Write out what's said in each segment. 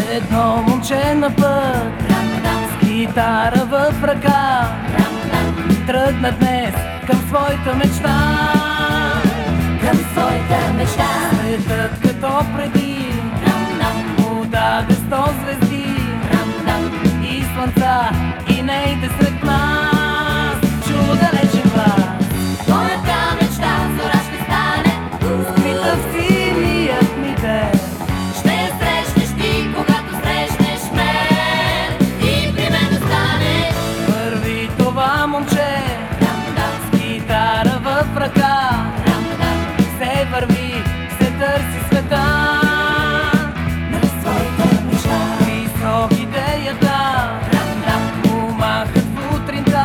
Едно момче на път, с гитара в ръка, тръгна днес към своята мечта. Към своята мечта. Светът като преди му даде 100 звезди и слънца, и не иде сред нас. Чу далечен глас, Моята мечта зора ще стане, скрита в синият ми ден. ще я срещнеш ти, когато срещнеш мен и при мен останеш. Върви това момче с гитара в ръка, се върви, се търси света На своята мечта. високите ята му махат в утринта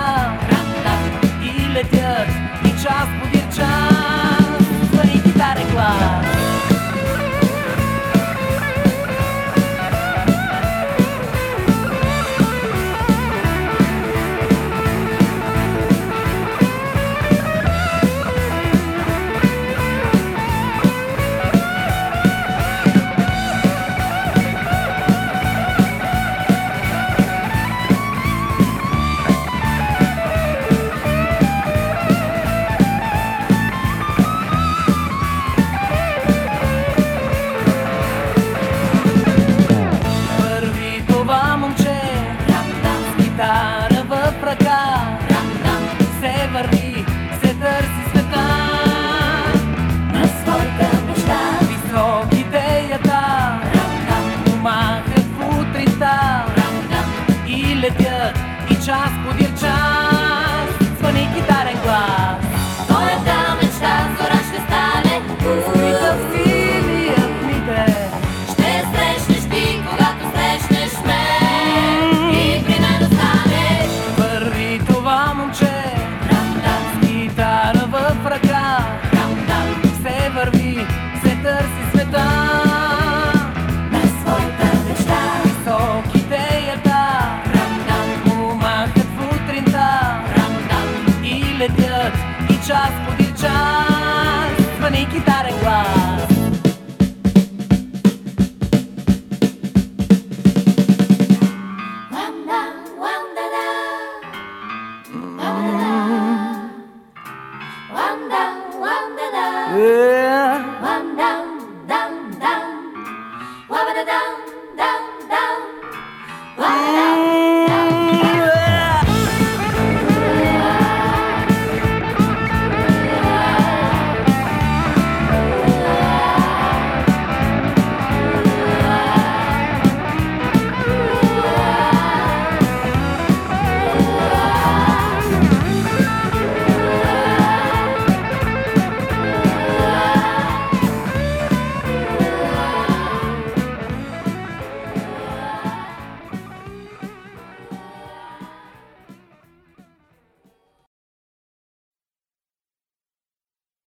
и летят и час подир час. Звъни гитарен глас,